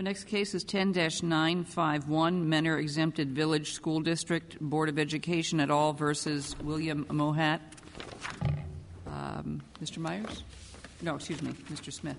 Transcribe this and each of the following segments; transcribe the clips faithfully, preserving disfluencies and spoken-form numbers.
The next case is ten dash nine five one, Menor Exempted Village School District, Board of Education et al. Versus William Mohat. Um, Mister Myers? No, excuse me, Mister Smith.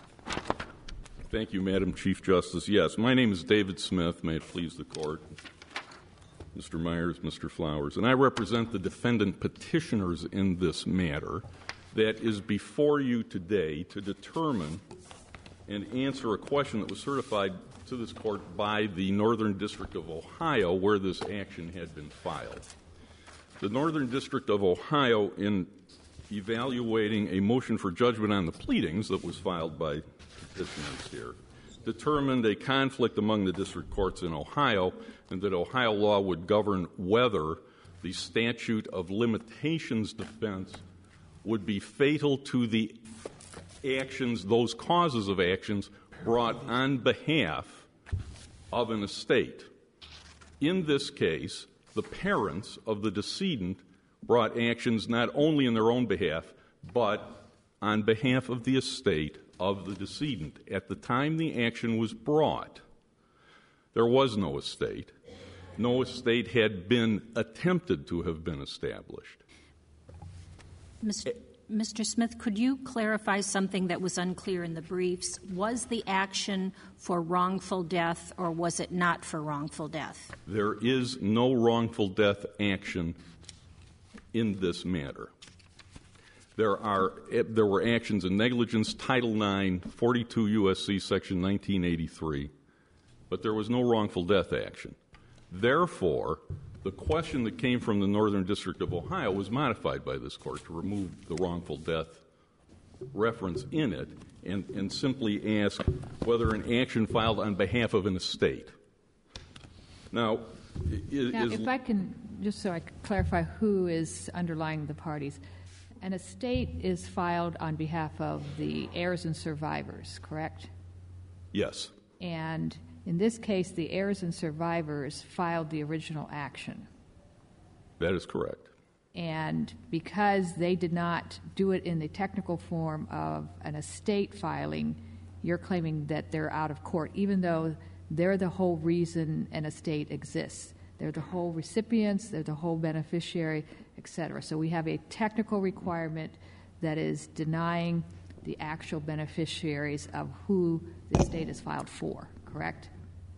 Thank you, Madam Chief Justice. Yes, my name is David Smith. May it please the Court. Mister Myers, Mister Flowers, and I represent the defendant petitioners in this matter that is before you today to determine and answer a question that was certified to this Court by the Northern District of Ohio, where this action had been filed. The Northern District of Ohio, in evaluating a motion for judgment on the pleadings that was filed by petitioners here, determined a conflict among the district courts in Ohio, and that Ohio law would govern whether the statute of limitations defense would be fatal to the actions, those causes of actions brought on behalf of an estate. In this case, the parents of the decedent brought actions not only in their own behalf, but on behalf of the estate of the decedent. At the time the action was brought, there was no estate. No estate had been attempted to have been established. Mister Mister Smith, could you clarify something that was unclear in the briefs? Was the action for wrongful death, or was it not for wrongful death? There is no wrongful death action in this matter. There are there were actions in negligence, Title nine, forty-two U S C Section nineteen eighty-three, but there was no wrongful death action. Therefore, the question that came from the Northern District of Ohio was modified by this Court to remove the wrongful death reference in it and, and simply ask whether an action filed on behalf of an estate. Now, is, now is, if I can, just so I can clarify who is underlying the parties, an estate is filed on behalf of the heirs and survivors, correct? Yes. And in this case, the heirs and survivors filed the original action. That is correct. And because they did not do it in the technical form of an estate filing, you're claiming that they're out of court, even though they're the whole reason an estate exists. They're the whole recipients, they're the whole beneficiary, et cetera. So we have a technical requirement that is denying the actual beneficiaries of who the estate is filed for, correct?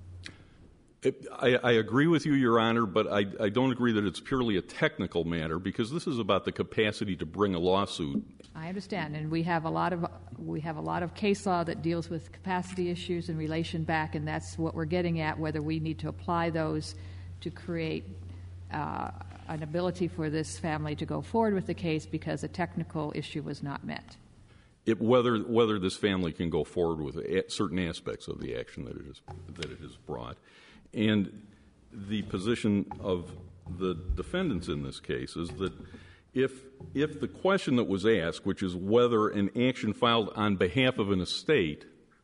I, I agree with you, Your Honor, but I, I don't agree that it's purely a technical matter, because this is about the capacity to bring a lawsuit. I understand, and we have a lot of we have a lot of case law that deals with capacity issues and relation back, and that's what we're getting at, whether we need to apply those to create uh, an ability for this family to go forward with the case because a technical issue was not met. It, whether whether this family can go forward with a, certain aspects of the action that it is that it has brought. And the position of the defendants in this case is that if if the question that was asked, which is whether an action filed on behalf of an estate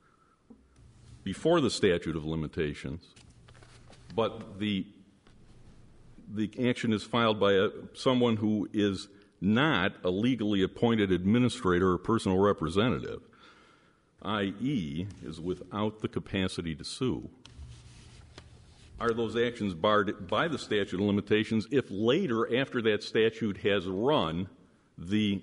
before the statute of limitations, but the the action is filed by a, someone who is not a legally appointed administrator or personal representative, that is is without the capacity to sue, are those actions barred by the statute of limitations if later, after that statute has run, the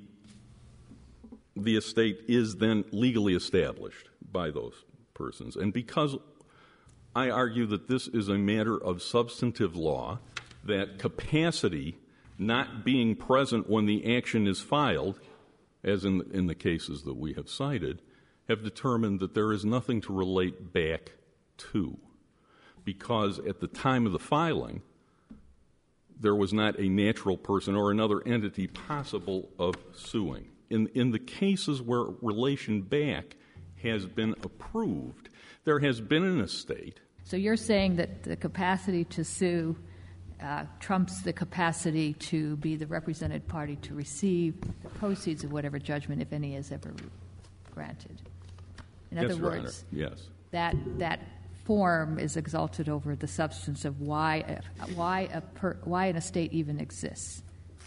the estate is then legally established by those persons? And because I argue that this is a matter of substantive law, that capacity not being present when the action is filed, as in in the cases that we have cited, have determined that there is nothing to relate back to. Because at the time of the filing, there was not a natural person or another entity possible of suing. In, in the cases where relation back has been approved, there has been an estate. So you're saying that the capacity to sue uh, trumps the capacity to be the represented party to receive the proceeds of whatever judgment, if any, is ever granted. In Yes, other Your words, Honor. Yes. that that form is exalted over the substance of why why a per, why an estate even exists.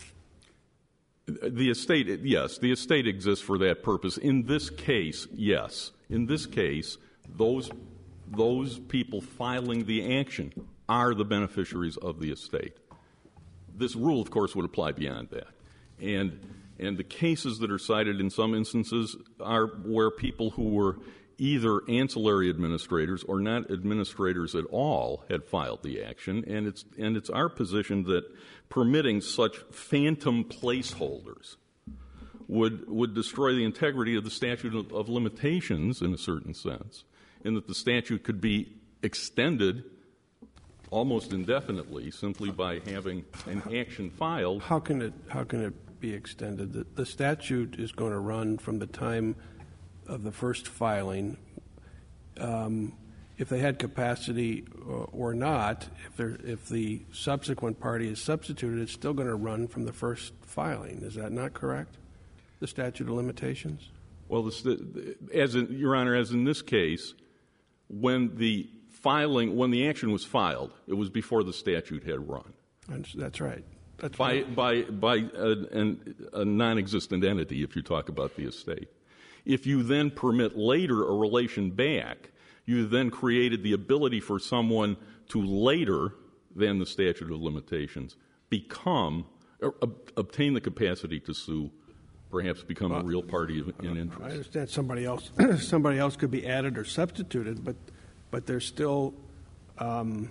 The estate, yes, the estate exists for that purpose. In this case, yes. In this case, those those people filing the action are the beneficiaries of the estate. This rule, of course, would apply beyond that. And, and the cases that are cited in some instances are where people who were either ancillary administrators or not administrators at all had filed the action, and it's, and it's our position that permitting such phantom placeholders would, would destroy the integrity of the statute of, of limitations in a certain sense, in that the statute could be extended almost indefinitely simply by having an action filed. How can it, how can it be extended? The, the statute is going to run from the time of the first filing. Um, if they had capacity or, or not, if, there, if the subsequent party is substituted, it's still going to run from the first filing. Is that not correct? The statute of limitations? Well, the, as in, Your Honor, as in this case, when the filing, when the action was filed, it was before the statute had run. That's right. That's by right. by by a, an, a non-existent entity, if you talk about the estate. If you then permit later a relation back, you then created the ability for someone to later than the statute of limitations become, or, ob, obtain the capacity to sue, perhaps become well, a real party of, in interest. I understand somebody else, somebody else could be added or substituted, but but they're still um,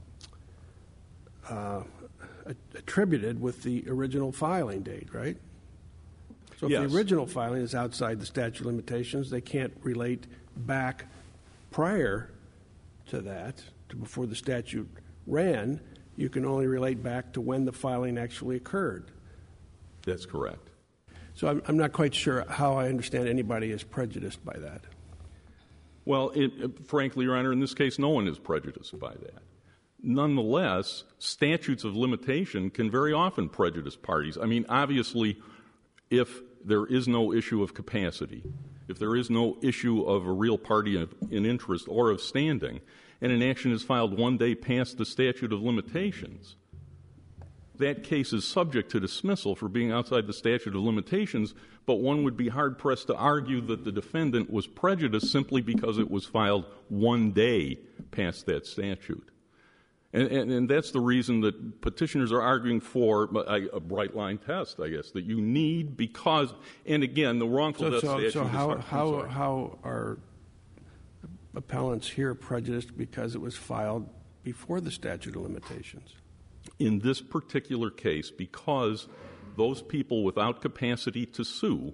uh, attributed with the original filing date, right? So if yes. the original filing is outside the statute of limitations, they can't relate back prior to that, to before the statute ran. You can only relate back to when the filing actually occurred. That's correct. So I'm, I'm not quite sure how I understand anybody is prejudiced by that. Well, it, frankly, Your Honor, in this case, no one is prejudiced by that. Nonetheless, statutes of limitation can very often prejudice parties. I mean, obviously, if there is no issue of capacity, if there is no issue of a real party of, in interest or of standing, and an action is filed one day past the statute of limitations, that case is subject to dismissal for being outside the statute of limitations, but one would be hard-pressed to argue that the defendant was prejudiced simply because it was filed one day past that statute. And, and, and that's the reason that petitioners are arguing for a, a bright-line test, I guess, that you need because, and again, the wrongful so, death so, statute so is how, hard, how, how are appellants here prejudiced because it was filed before the statute of limitations? In this particular case, because those people without capacity to sue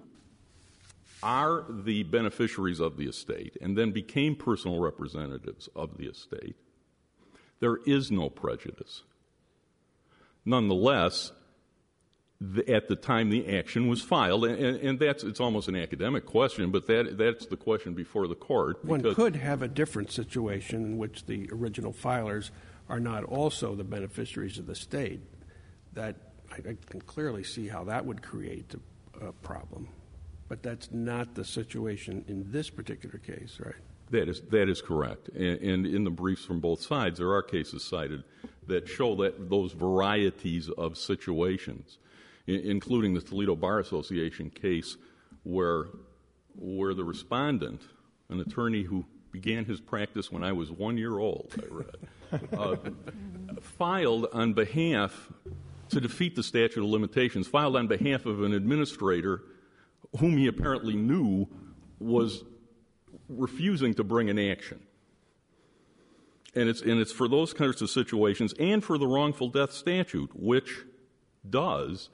are the beneficiaries of the estate and then became personal representatives of the estate, there is no prejudice. Nonetheless, the, at the time the action was filed, and, and that's it's almost an academic question, but that that's the question before the court. One could have a different situation in which the original filers are not also the beneficiaries of the state. That I, I can clearly see how that would create a, a problem, but that's not the situation in this particular case, right? That is that is correct, and, and in the briefs from both sides, there are cases cited that show that those varieties of situations, I- including the Toledo Bar Association case, where where the respondent, an attorney who began his practice when I was one year old, I read, uh, filed on behalf to defeat the statute of limitations, filed on behalf of an administrator whom he apparently knew was refusing to bring an action. And it's, and it's for those kinds of situations and for the wrongful death statute, which does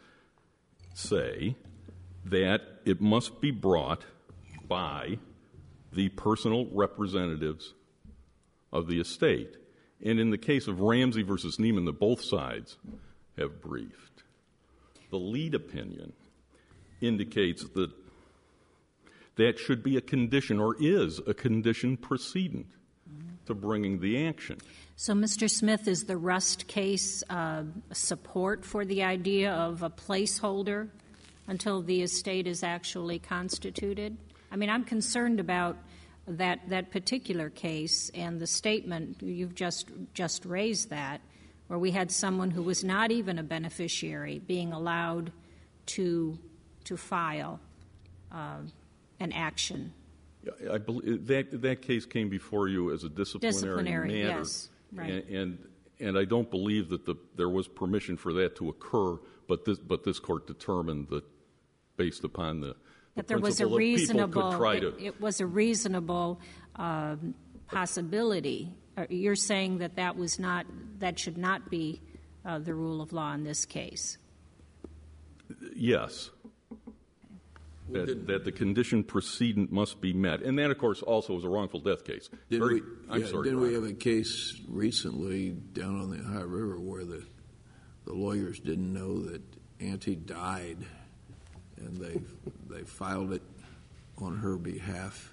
say that it must be brought by the personal representatives of the estate. And in the case of Ramsey versus Neiman, that both sides have briefed, the lead opinion indicates that that should be a condition, or is a condition precedent to bringing the action. So, Mister Smith, is the Rust case uh, support for the idea of a placeholder until the estate is actually constituted? I mean, I'm concerned about that that particular case and the statement you've just just raised, that where we had someone who was not even a beneficiary being allowed to to file uh, an action I believe that that case came before you as a disciplinary, Disciplinary, matter, yes, right. and, and and I don't believe that the there was permission for that to occur. But this but this court determined that, based upon the, the that there was a principle of people reasonable, could try it, to, it was a reasonable um, possibility. Uh, You're saying that that was not, that should not be uh, the rule of law in this case. yes. That, that the condition precedent must be met, and that, of course, also is a wrongful death case. Didn't Very, we, I'm yeah, sorry. didn't we Ron. have a case recently down on the Ohio River where the the lawyers didn't know that Auntie died, and they they filed it on her behalf,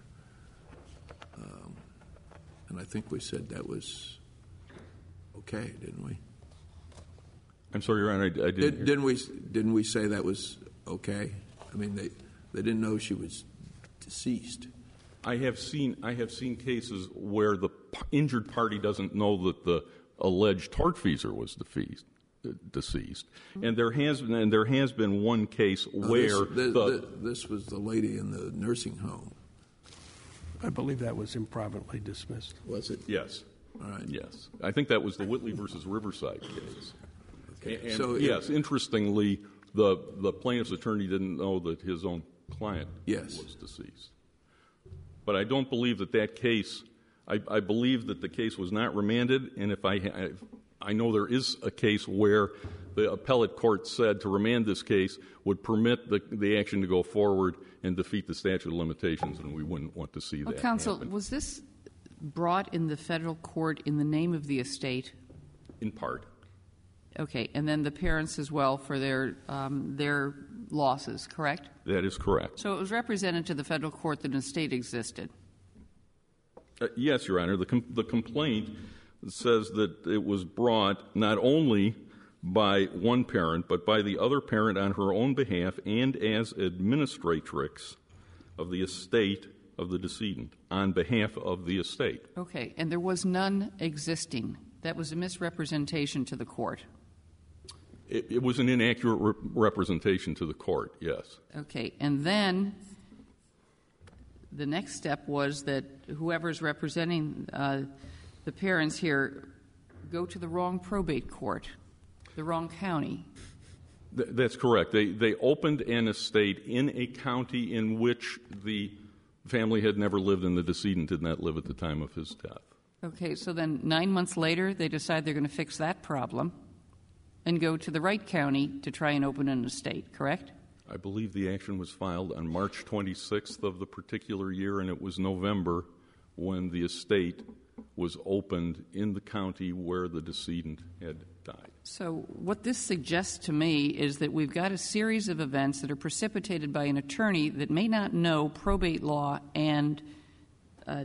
um, and I think we said that was okay, didn't we? I'm sorry, Your Honor, I, I didn't. Did, hear. didn't we? Didn't we say that was okay? I mean, they they didn't know she was deceased. I have seen I have seen cases where the p- injured party doesn't know that the alleged tortfeasor was defeased, uh, deceased, and there has been and there has been one case Uh, where this, the, the, this was the lady in the nursing home, I believe that was improperly dismissed. was it? yes, All right. yes, I think that was the Whitley versus Riverside case. Okay. And, So it- yes, interestingly, the the plaintiff's attorney didn't know that his own client Yes. was deceased. But I don't believe that that case. I, I believe that the case was not remanded, and if I, I, I know there is a case where the appellate court said to remand this case would permit the the action to go forward and defeat the statute of limitations, and we wouldn't want to see Well, that counsel, happen. was this brought in the federal court in the name of the estate? In part, Okay, and then the parents as well for their um, their losses, correct? that is correct. So it was represented to the federal court that an estate existed. Uh, yes, Your Honor. The, com- the complaint says that it was brought not only by one parent, but by the other parent on her own behalf and as administratrix of the estate of the decedent on behalf of the estate. Okay, and there was none existing. That was a misrepresentation to the court. It, it was an inaccurate re- representation to the court, yes. Okay, and then the next step was that whoever's representing uh, the parents here go to the wrong probate court, the wrong county. Th- that's correct. They, they opened an estate in a county in which the family had never lived and the decedent did not live at the time of his death. Okay, so then nine months later, they decide they're going to fix that problem and go to the right county to try and open an estate, correct? I believe the action was filed on March twenty-sixth of the particular year, and it was November when the estate was opened in the county where the decedent had died. So what this suggests to me is that we've got a series of events that are precipitated by an attorney that may not know probate law and uh,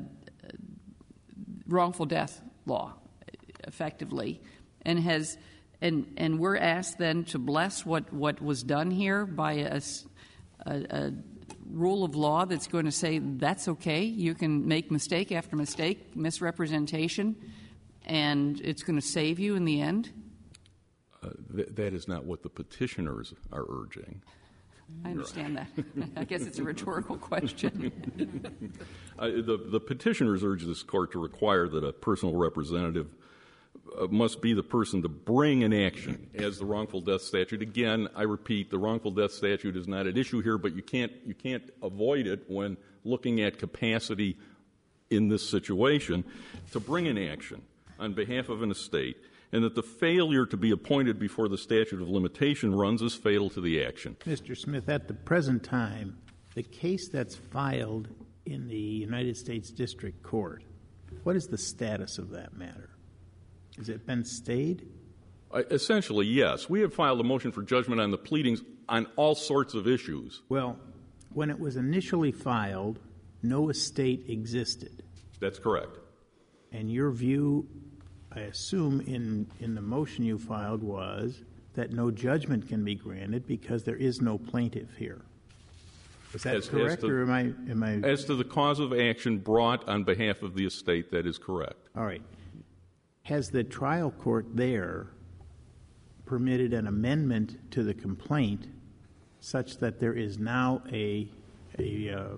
wrongful death law effectively, and has and and we're asked then to bless what, what was done here by a, a, a rule of law that's going to say that's okay, you can make mistake after mistake, misrepresentation, and it's going to save you in the end. Uh, th- that is not what the petitioners are urging. I understand that. I guess it's a rhetorical question. Uh, the, the petitioners urge this court to require that a personal representative uh, must be the person to bring an action as the wrongful death statute. Again, I repeat, the wrongful death statute is not at issue here, but you can't you can't avoid it when looking at capacity in this situation to bring an action on behalf of an estate, and that the failure to be appointed before the statute of limitation runs is fatal to the action. Mister Smith, at the present time, the case that's filed in the United States District Court, what is the status of that matter? Has it been stayed? Uh, essentially, yes. We have filed a motion for judgment on the pleadings on all sorts of issues. Well, when it was initially filed, no estate existed. That's correct. And your view, I assume, in, in the motion you filed was that no judgment can be granted because there is no plaintiff here. Is that As- as correct, to- or am I, am I... As to the cause of action brought on behalf of the estate, that is correct. All right. Has the trial court there permitted an amendment to the complaint such that there is now a, a, uh,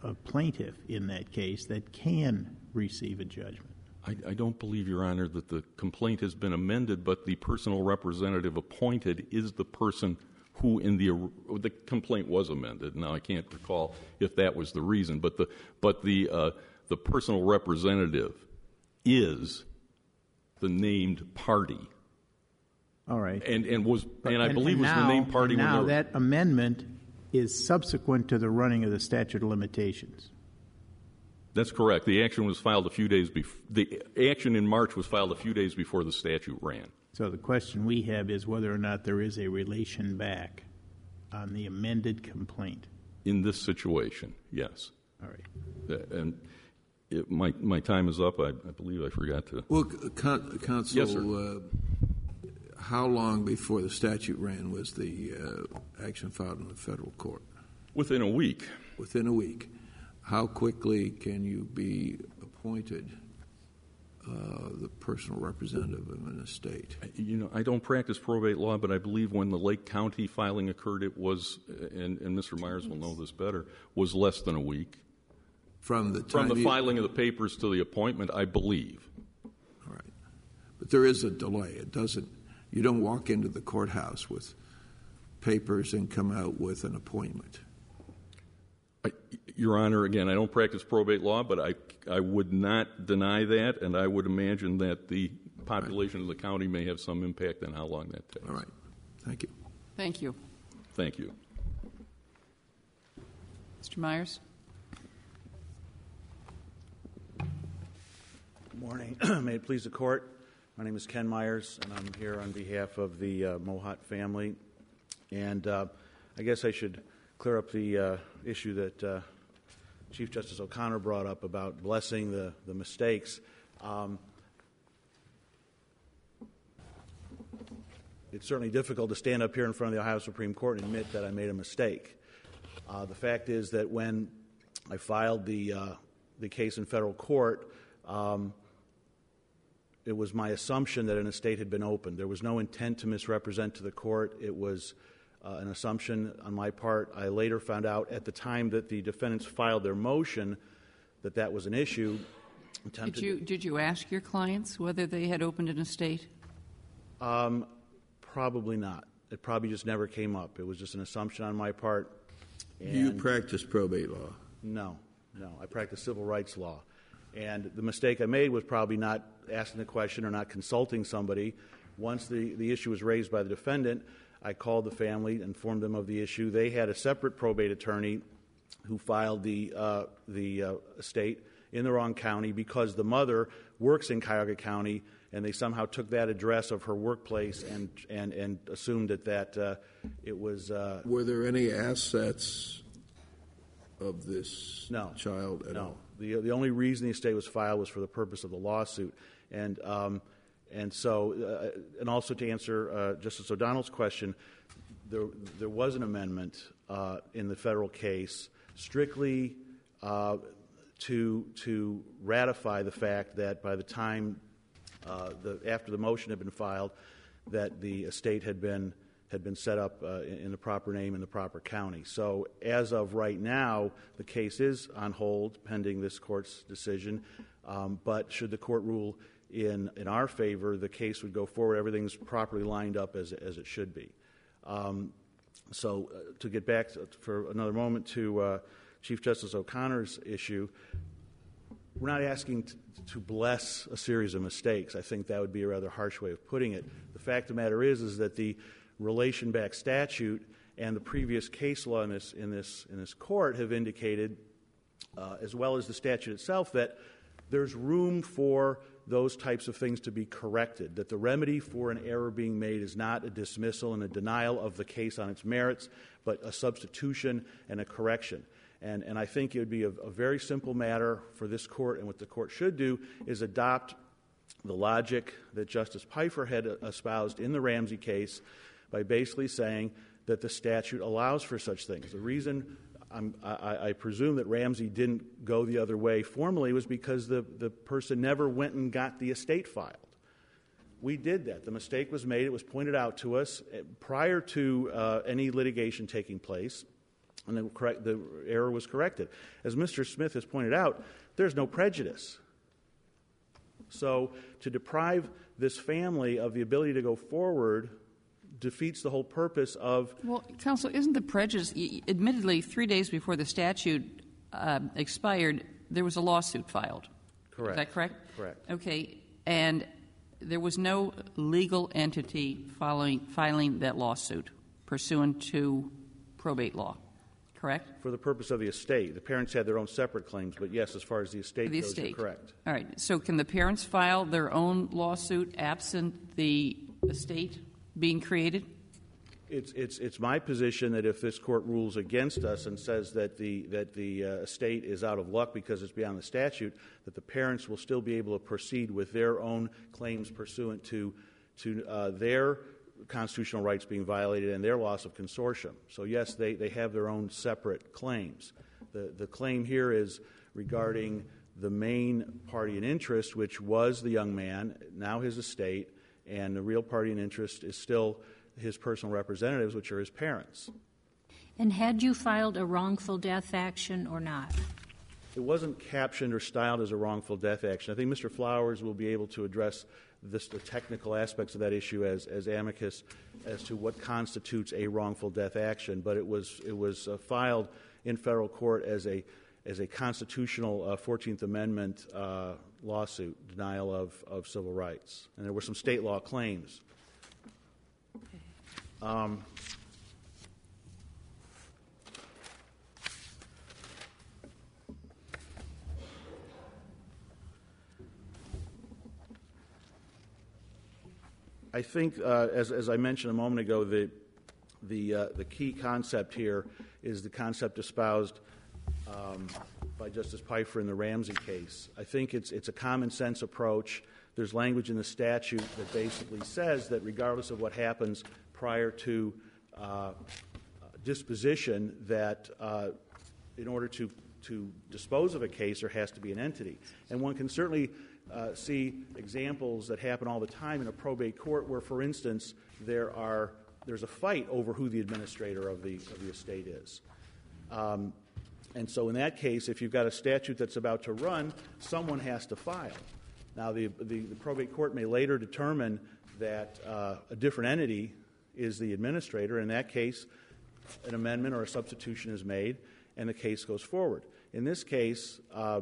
a plaintiff in that case that can receive a judgment. I, I don't believe, Your Honor, that the complaint has been amended, but the personal representative appointed is the person who in the the complaint was amended. Now, I can't recall if that was the reason, but the but the uh, the personal representative is the named party. All right. And and was But- and I believe was now, the named party and when now they were, that amendment is subsequent to the running of the statute of limitations. That's correct. The action was filed a few days before the action in March was filed a few days before the statute ran. So the question we have is whether or not there is a relation back on the amended complaint. In this situation, yes. All right. Uh, And it, my my time is up. I, I believe I forgot to. Well, c- con- counsel, Yes, sir. uh, how long before the statute ran was the uh, action filed in the federal court? Within a week. Within a week. How quickly can you be appointed uh, the personal representative of an estate? You know, I don't practice probate law, but I believe when the Lake County filing occurred, it was, and, and Mister Myers will know this better, was less than a week. From the time From the you- filing of the papers to the appointment, I believe. All right. But there is a delay. It doesn't, you don't walk into the courthouse with papers and come out with an appointment. I, Your Honor, again, I don't practice probate law, but I, I would not deny that, and I would imagine that the population of the county may have some impact on how long that takes. All right. Thank you. Thank you. Thank you. Mister Myers? Good morning. May it please the Court. My name is Ken Myers, and I'm here on behalf of the uh, Mohat family. And uh, I guess I should clear up the uh, issue that uh, Chief Justice O'Connor brought up about blessing the, the mistakes. Um, it's certainly difficult to stand up here in front of the Ohio Supreme Court and admit that I made a mistake. Uh, the fact is that when I filed the, uh, the case in federal court, um, it was my assumption that an estate had been opened. There was no intent to misrepresent to the court. It was uh, an assumption on my part. I later found out at the time that the defendants filed their motion that that was an issue. Did you, did you ask your clients whether they had opened an estate? Um, probably not. It probably just never came up. It was just an assumption on my part. Do you And- practice probate law? No, no. I practice civil rights law. And the mistake I made was probably not asking the question or not consulting somebody. Once the, the issue was raised by the defendant, I called the family, informed them of the issue. They had a separate probate attorney who filed the, uh, the uh, estate in the wrong county because the mother works in Cuyahoga County, and they somehow took that address of her workplace and, and, and assumed that, that uh, it was... Uh, Were there any assets of this No. child at no. all? The, the only reason the estate was filed was for the purpose of the lawsuit. And, um, and so, uh, and also to answer uh, Justice O'Donnell's question, there, there was an amendment uh, in the federal case strictly uh, to, to ratify the fact that by the time, uh, the, after the motion had been filed, that the estate had been had been set up uh, in, in the proper name in the proper county. So as of right now, the case is on hold pending this court's decision. Um, but should the court rule in, in our favor, the case would go forward. Everything's properly lined up as, as it should be. Um, so uh, to get back to, for another moment to uh, Chief Justice O'Connor's issue, we're not asking t- to bless a series of mistakes. I think that would be a rather harsh way of putting it. The fact of the matter is, is that the relation back statute and the previous case law in this in this in this court have indicated, uh, as well as the statute itself, that there's room for those types of things to be corrected. That the remedy for an error being made is not a dismissal and a denial of the case on its merits, but a substitution and a correction. And and I think it would be a, a very simple matter for this court, and what the court should do is adopt the logic that Justice Pfeiffer had espoused in the Ramsey case, by basically saying that the statute allows for such things. The reason I'm, I, I presume that Ramsey didn't go the other way formally was because the, the person never went and got the estate filed. We did that. The mistake was made. It was pointed out to us prior to uh, any litigation taking place. and the, correct, the error was corrected. As Mister Smith has pointed out, there's no prejudice. So to deprive this family of the ability to go forward defeats the whole purpose of... Well, counsel, isn't the prejudice, admittedly, three days before the statute uh, expired, there was a lawsuit filed. Correct. Is that correct? Correct. Okay. And there was no legal entity following, filing that lawsuit pursuant to probate law, correct? For the purpose of the estate. The parents had their own separate claims, but yes, as far as the estate the goes, estate. you're correct. All right. So can the parents file their own lawsuit absent the estate being created? It's, it's, it's my position that if this court rules against us and says that the, that the uh, estate is out of luck because it's beyond the statute, that the parents will still be able to proceed with their own claims pursuant to, to uh, their constitutional rights being violated and their loss of consortium. So yes, they, they have their own separate claims. The, the claim here is regarding the main party in interest, which was the young man, now his estate, and the real party in interest is still his personal representatives, which are his parents. And had you filed a wrongful death action or not? It wasn't captioned or styled as a wrongful death action. I think Mister Flowers will be able to address this, the technical aspects of that issue as, as amicus as to what constitutes a wrongful death action. But it was it was uh, filed in federal court as a as a constitutional uh, fourteenth Amendment uh, lawsuit, denial of, of civil rights, and there were some state law claims. Um, I think, uh, as, as I mentioned a moment ago, the the uh, the key concept here is the concept espoused um, by Justice Pfeiffer in the Ramsey case. I think it's it's a common sense approach. There's language in the statute that basically says that regardless of what happens prior to uh, disposition, that uh, in order to to dispose of a case, there has to be an entity, and one can certainly Uh, see examples that happen all the time in a probate court where, for instance, there are there's a fight over who the administrator of the of the estate is. Um, and so in that case, if you've got a statute that's about to run, someone has to file. Now, the, the, the probate court may later determine that uh, a different entity is the administrator. In that case, an amendment or a substitution is made, and the case goes forward. In this case, uh,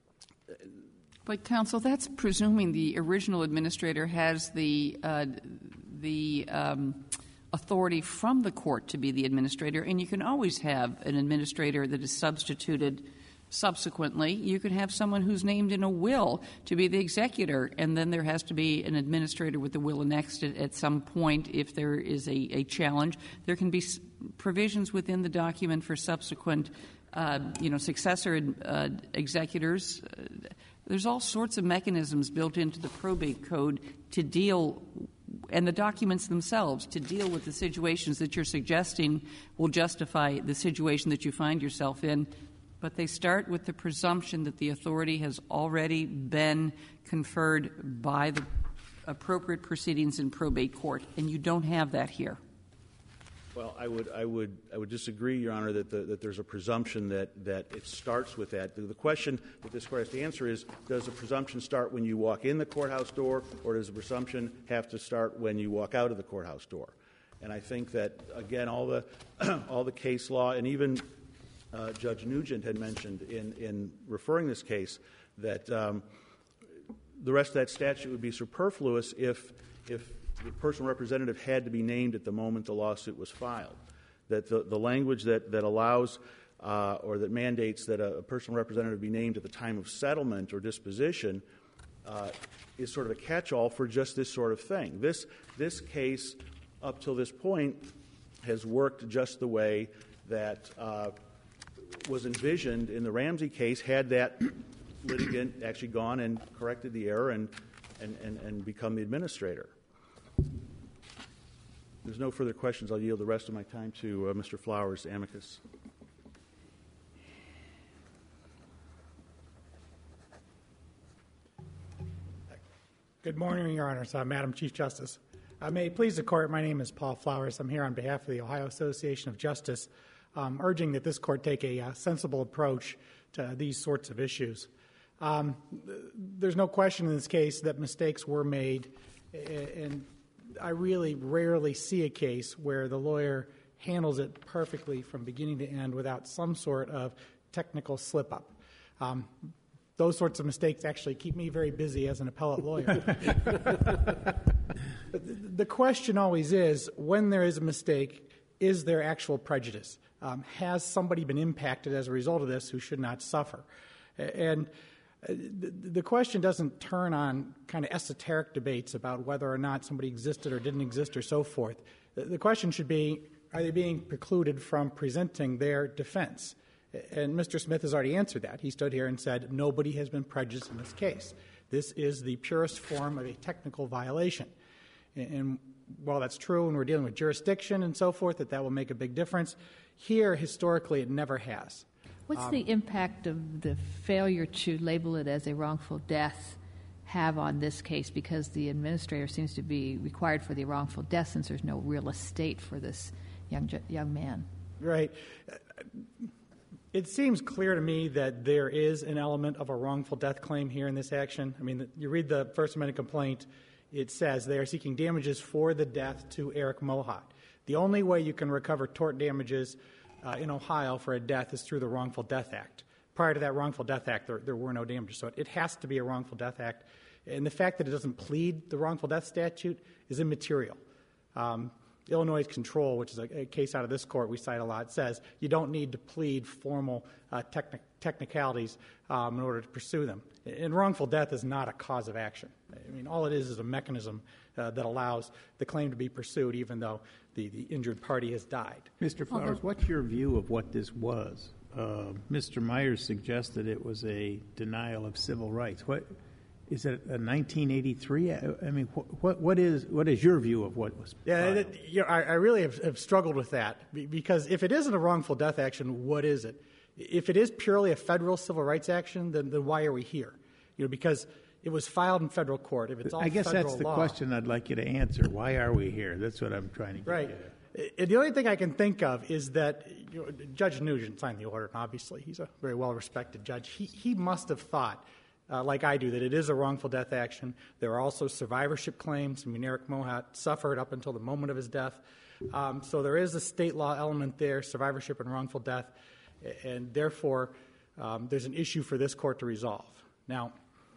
But, counsel, that's presuming the original administrator has the uh, the um, authority from the court to be the administrator, and you can always have an administrator that is substituted subsequently. You could have someone who's named in a will to be the executor, and then there has to be an administrator with the will annexed at, at some point if there is a, a challenge. There can be s- provisions within the document for subsequent, uh, you know, successor uh, executors. Uh, There's all sorts of mechanisms built into the probate code to deal, and the documents themselves, to deal with the situations that you're suggesting will justify the situation that you find yourself in. But they start with the presumption that the authority has already been conferred by the appropriate proceedings in probate court, and you don't have that here. Well, I would, I would, I would disagree, Your Honor, that, the, that there's a presumption that, that it starts with that. The, the question that this court has to answer is: does the presumption start when you walk in the courthouse door, or does the presumption have to start when you walk out of the courthouse door? And I think that, again, all the all the case law, and even uh, Judge Nugent had mentioned in in referring this case that um, the rest of that statute would be superfluous if if. the personal representative had to be named at the moment the lawsuit was filed. That the, the language that, that allows uh, or that mandates that a, a personal representative be named at the time of settlement or disposition uh, is sort of a catch-all for just this sort of thing. This, this case, up till this point, has worked just the way that uh, was envisioned in the Ramsey case, had that litigant actually gone and corrected the error and, and, and, and become the administrator. If there's no further questions, I'll yield the rest of my time to uh, Mister Flowers, amicus. Good morning, Your Honors. Uh, Madam Chief Justice. Uh, may it please the Court, my name is Paul Flowers. I'm here on behalf of the Ohio Association of Justice. um, urging that this court take a uh, sensible approach to these sorts of issues. Um, there's no question in this case that mistakes were made, and I really rarely see a case where the lawyer handles it perfectly from beginning to end without some sort of technical slip-up. Um, those sorts of mistakes actually keep me very busy as an appellate lawyer. But the question always is, when there is a mistake, is there actual prejudice? Um, has somebody been impacted as a result of this who should not suffer? And the question doesn't turn on kind of esoteric debates about whether or not somebody existed or didn't exist or so forth. The question should be, are they being precluded from presenting their defense? And Mister Smith has already answered that. He stood here and said, nobody has been prejudiced in this case. This is the purest form of a technical violation. And while that's true and we're dealing with jurisdiction and so forth, that that will make a big difference, here, historically, it never has. What's Um, the impact of the failure to label it as a wrongful death have on this case? Because the administrator seems to be required for the wrongful death since there's no real estate for this young young man. Right. It seems clear to me that there is an element of a wrongful death claim here in this action. I mean, you read the First Amendment complaint, it says they are seeking damages for the death to Eric Mohat. The only way you can recover tort damages uh, in Ohio for a death is through the Wrongful Death Act. Prior to that Wrongful Death Act, there, there were no damages. So it, it has to be a Wrongful Death Act. And the fact that it doesn't plead the Wrongful Death statute is immaterial. Um, Illinois Control, which is a, a case out of this court we cite a lot, says you don't need to plead formal uh, techni- technicalities um, in order to pursue them. And wrongful death is not a cause of action. I mean, all it is is a mechanism uh, that allows the claim to be pursued even though the, the injured party has died. Mister Flowers, what's your view of what this was? Uh, Mister Myers suggested it was a denial of civil rights. What is it? A nineteen eighty-three? I, I mean, what what is what is your view of what was? Yeah, it, you know, I, I really have, have struggled with that because if it isn't a wrongful death action, what is it? If it is purely a federal civil rights action, then, then why are we here? You know, because it was filed in federal court. If it's all I guess federal that's the law, question I'd like you to answer. Why are we here? That's what I'm trying to get right. at. And the only thing I can think of is that you know, Judge Nugent signed the order, and obviously he's a very well-respected judge. He, he must have thought, uh, like I do, that it is a wrongful death action. There are also survivorship claims. I mean, Eric Mohat suffered up until the moment of his death. Um, so there is a state law element there, survivorship and wrongful death, and therefore um, there's an issue for this court to resolve. Now,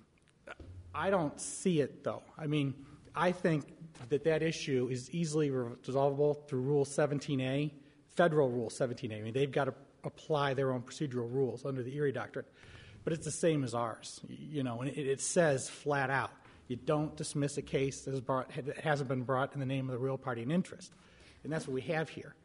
I don't see it, though. I mean, I think that that issue is easily resolvable through Rule seventeen A, federal Rule seventeen A. I mean, they've got to apply their own procedural rules under the Erie Doctrine. But it's the same as ours, you know, and it, it says flat out, you don't dismiss a case that, is brought, that hasn't been brought in the name of the real party in interest. And that's what we have here.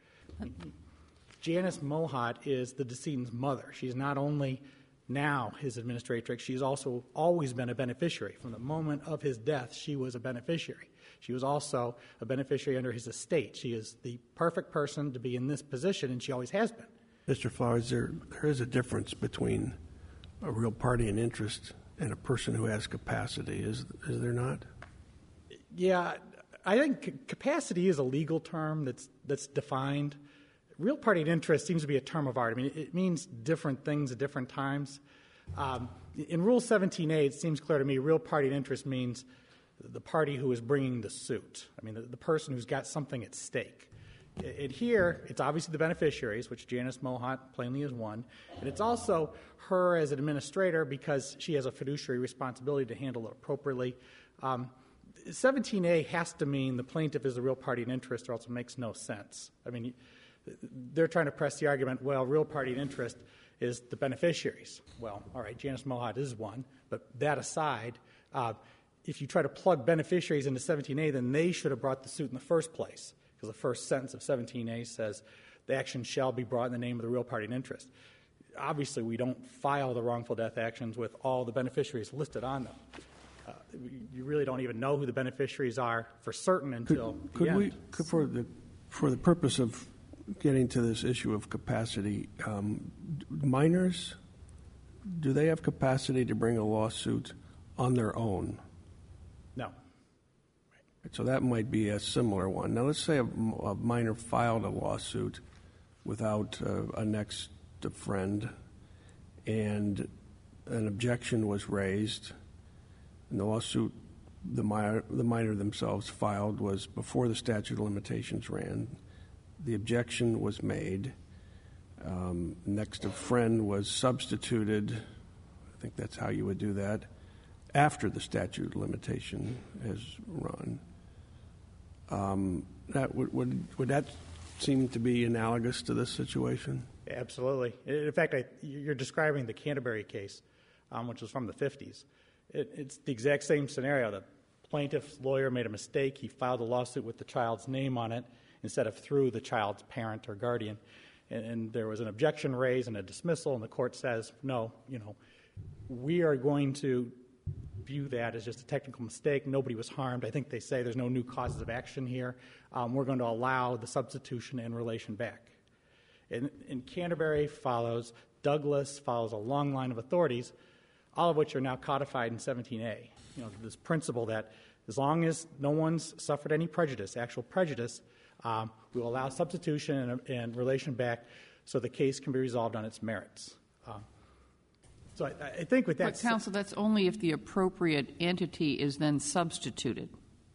Janice Mohat is the decedent's mother. She's not only now his administratrix, she's also always been a beneficiary. From the moment of his death, she was a beneficiary. She was also a beneficiary under his estate. She is the perfect person to be in this position, and she always has been. Mister Flowers, there, there is a difference between a real party in interest and a person who has capacity, is, is there not? Yeah, I think capacity is a legal term that's, that's defined. Real party in interest seems to be a term of art. I mean, it, it means different things at different times. Um, in Rule seventeen A, it seems clear to me real party in interest means the party who is bringing the suit. I mean, the, the person who's got something at stake. And here, it's obviously the beneficiaries, which Janice Mohat plainly is one, and it's also her as an administrator because she has a fiduciary responsibility to handle it appropriately. Um, seventeen A has to mean the plaintiff is the real party in interest, or else it makes no sense. I mean, they're trying to press the argument, well, real party in interest is the beneficiaries. Well, all right, Janice Mohat is one, but that aside, uh, if you try to plug beneficiaries into seventeen A, then they should have brought the suit in the first place, because the first sentence of seventeen A says the action shall be brought in the name of the real party in interest. Obviously, we don't file the wrongful death actions with all the beneficiaries listed on them. Uh, you really don't even know who the beneficiaries are for certain until could, the could end. we, could, for the for the purpose of getting to this issue of capacity, um, minors, do they have capacity to bring a lawsuit on their own? No. So that might be a similar one. Now, let's say a, a minor filed a lawsuit without uh, a next of friend, and an objection was raised. And the lawsuit the minor, the minor themselves filed was before the statute of limitations ran. The objection was made. Um, next of friend was substituted. I think that's how you would do that, after the statute of limitation has run. Um, that would, would would that seem to be analogous to this situation? Absolutely. In fact, I, you're describing the Canterbury case, um, which was from the fifties. It, it's the exact same scenario. The plaintiff's lawyer made a mistake. He filed a lawsuit with the child's name on it instead of through the child's parent or guardian. And, and there was an objection raised and a dismissal, and the court says, no, you know, we are going to view that as just a technical mistake. Nobody was harmed. I think they say there's no new causes of action here. Um, we're going to allow the substitution and relation back. And, and Canterbury follows, Douglas follows a long line of authorities, all of which are now codified in seventeen A. You know, this principle that as long as no one's suffered any prejudice, actual prejudice, um, we will allow substitution and, and relation back so the case can be resolved on its merits. Um, so I, I think with that... But, counsel, that's only if the appropriate entity is then substituted.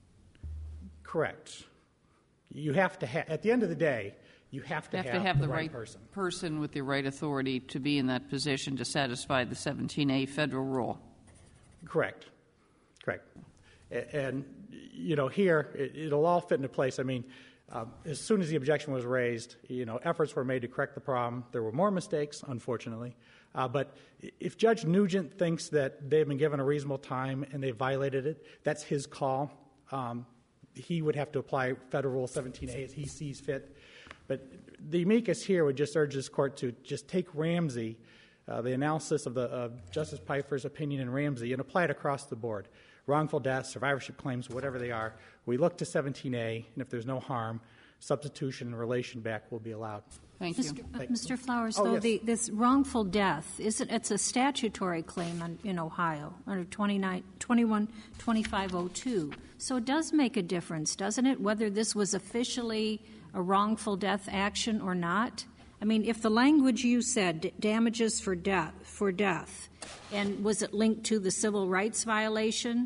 Correct. You have to have, at the end of the day, you have to you have, have, to have the, the right, right person. person with the right authority to be in that position to satisfy the seventeen A federal rule. Correct. Correct. And, you know, here, it, it'll all fit into place. I mean, um, as soon as the objection was raised, you know, efforts were made to correct the problem. There were more mistakes, unfortunately. Uh, but if Judge Nugent thinks that they've been given a reasonable time and they violated it, that's his call. Um, he would have to apply Federal Rule seventeen A as he sees fit. But the amicus here would just urge this court to just take Ramsey, uh, the analysis of the uh, Justice Pfeiffer's opinion in Ramsey, and apply it across the board. Wrongful death, survivorship claims, whatever they are, we look to seventeen A, and if there's no harm, substitution and relation back will be allowed. Thank you. Mister Uh, Mister Flowers, Oh, though, yes. the, this wrongful death, isn't, it's a statutory claim on, in Ohio under twenty-nine, twenty-one twenty-five oh two. So it does make a difference, doesn't it, whether this was officially a wrongful death action or not? I mean, if the language you said, d- damages for death, for death, and was it linked to the civil rights violation?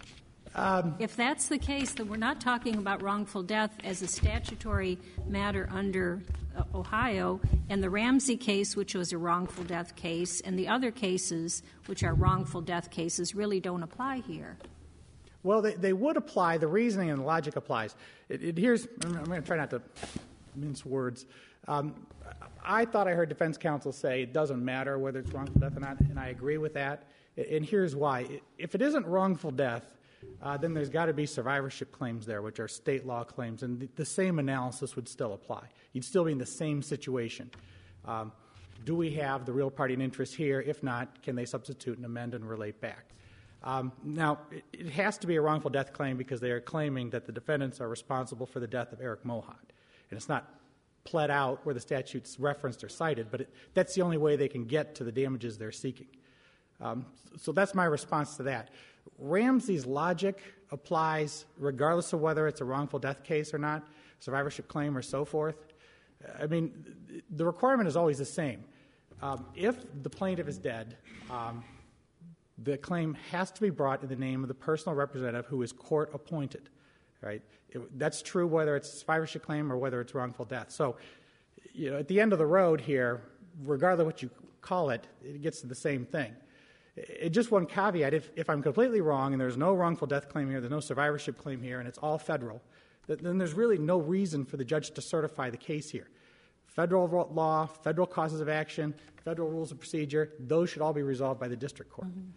Um, if that's the case, then we're not talking about wrongful death as a statutory matter under uh, Ohio, and the Ramsey case, which was a wrongful death case, and the other cases, which are wrongful death cases, really don't apply here. Well, they, they would apply. The reasoning and the logic applies. It, it, here's, I'm going to try not to mince words. Um, I thought I heard defense counsel say it doesn't matter whether it's wrongful death or not, and I agree with that. And here's why. If it isn't wrongful death, uh, then there's got to be survivorship claims there, which are state law claims, and the, the same analysis would still apply. You'd still be in the same situation. Um, do we have the real party in interest here? If not, can they substitute and amend and relate back? Um, now, it, it has to be a wrongful death claim because they are claiming that the defendants are responsible for the death of Eric Mohad. And it's not pled out where the statute's referenced or cited, but it, that's the only way they can get to the damages they're seeking. Um, so that's my response to that. Ramsey's logic applies regardless of whether it's a wrongful death case or not, survivorship claim or so forth. I mean, the requirement is always the same. Um, if the plaintiff is dead, um, the claim has to be brought in the name of the personal representative who is court appointed, right? It, that's true whether it's a survivorship claim or whether it's wrongful death. So, you know, at the end of the road here, regardless of what you call it, it gets to the same thing. It, just one caveat, if, if I'm completely wrong and there's no wrongful death claim here, there's no survivorship claim here, and it's all federal, th- then there's really no reason for the judge to certify the case here. Federal law, federal causes of action, federal rules of procedure, those should all be resolved by the district court. Mm-hmm.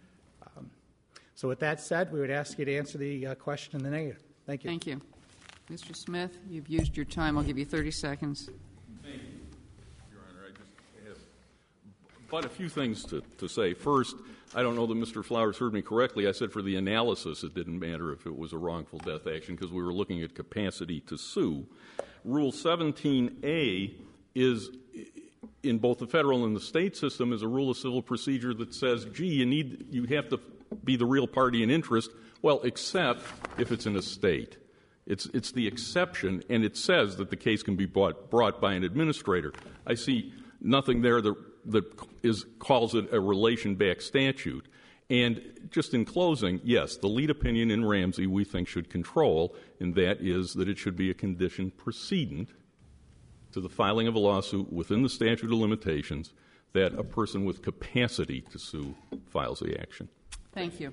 So with that said, we would ask you to answer the uh, question in the negative. Thank you. Thank you. Mister Smith, you've used your time. I'll give you thirty seconds. Thank you, Your Honor. I just have but a few things to, to say. First, I don't know that Mister Flowers heard me correctly. I said for the analysis it didn't matter if it was a wrongful death action because we were looking at capacity to sue. Rule seventeen A is, in both the federal and the state system, is a rule of civil procedure that says, gee, you need, you have to be the real party in interest, well, except if it's an estate. It's, it's the exception, and it says that the case can be brought, brought by an administrator. I see nothing there that, that is, calls it a relation-backed statute. And just in closing, yes, the lead opinion in Ramsey we think should control, and that is that it should be a condition precedent to the filing of a lawsuit within the statute of limitations that a person with capacity to sue files the action. Thank you.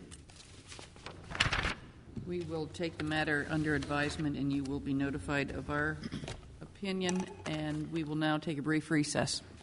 We will take the matter under advisement, and you will be notified of our opinion, and we will now take a brief recess.